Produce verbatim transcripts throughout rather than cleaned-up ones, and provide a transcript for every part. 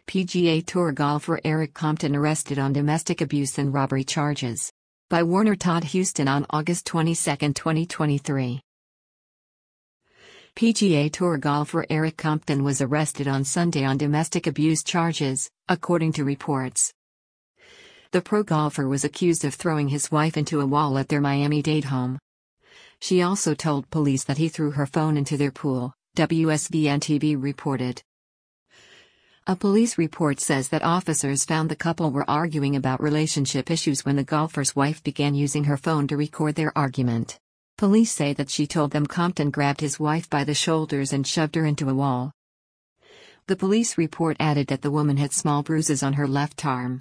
P G A Tour golfer Eric Compton arrested on domestic abuse and robbery charges. By Warner Todd Houston on August twenty-second, twenty twenty-three. P G A Tour golfer Eric Compton was arrested on Sunday on domestic abuse charges, according to reports. The pro golfer was accused of throwing his wife into a wall at their Miami-Dade home. She also told police that he threw her phone into their pool, W S V N T V reported. A police report says that officers found the couple were arguing about relationship issues when the golfer's wife began using her phone to record their argument. Police say that she told them Compton grabbed his wife by the shoulders and shoved her into a wall. The police report added that the woman had small bruises on her left arm.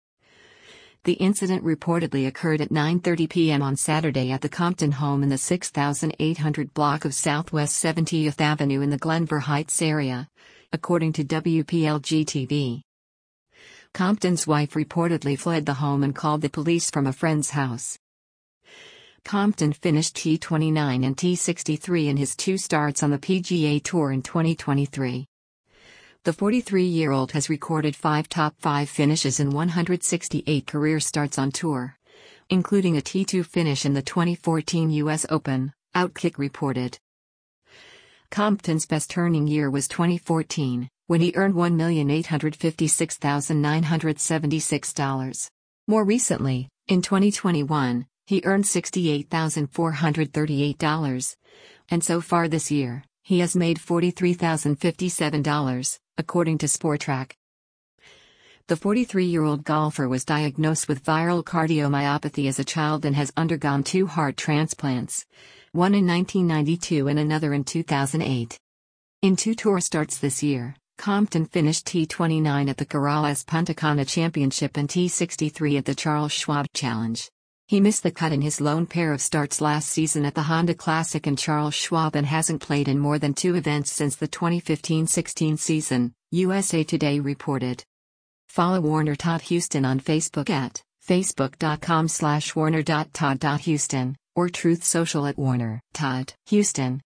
The incident reportedly occurred at nine thirty p m on Saturday at the Compton home in the six thousand eight hundred block of Southwest seventieth Avenue in the Glenver Heights area, according to W P L G T V. Compton's wife reportedly fled the home and called the police from a friend's house. Compton finished T twenty-nine and T sixty-three in his two starts on the P G A Tour in twenty twenty-three. The forty-three-year-old has recorded five top five finishes in one hundred sixty-eight career starts on tour, including a T two finish in the twenty fourteen U S Open, Outkick reported. Compton's best earning year was twenty fourteen, when he earned one million eight hundred fifty-six thousand nine hundred seventy-six dollars. More recently, in twenty twenty-one, he earned sixty-eight thousand four hundred thirty-eight dollars. And so far this year, he has made forty-three thousand fifty-seven dollars, according to Spotrac. The forty-three-year-old golfer was diagnosed with viral cardiomyopathy as a child and has undergone two heart transplants, one in nineteen ninety-two and another in two thousand eight. In two tour starts this year, Compton finished T twenty-nine at the Corrales Punta Cana Championship and T sixty-three at the Charles Schwab Challenge. He missed the cut in his lone pair of starts last season at the Honda Classic and Charles Schwab and hasn't played in more than two events since the twenty fifteen sixteen season, U S A Today reported. Follow Warner Todd Houston on Facebook at facebook.com slash warner.todd.houston or Truth Social at Warner Todd Houston.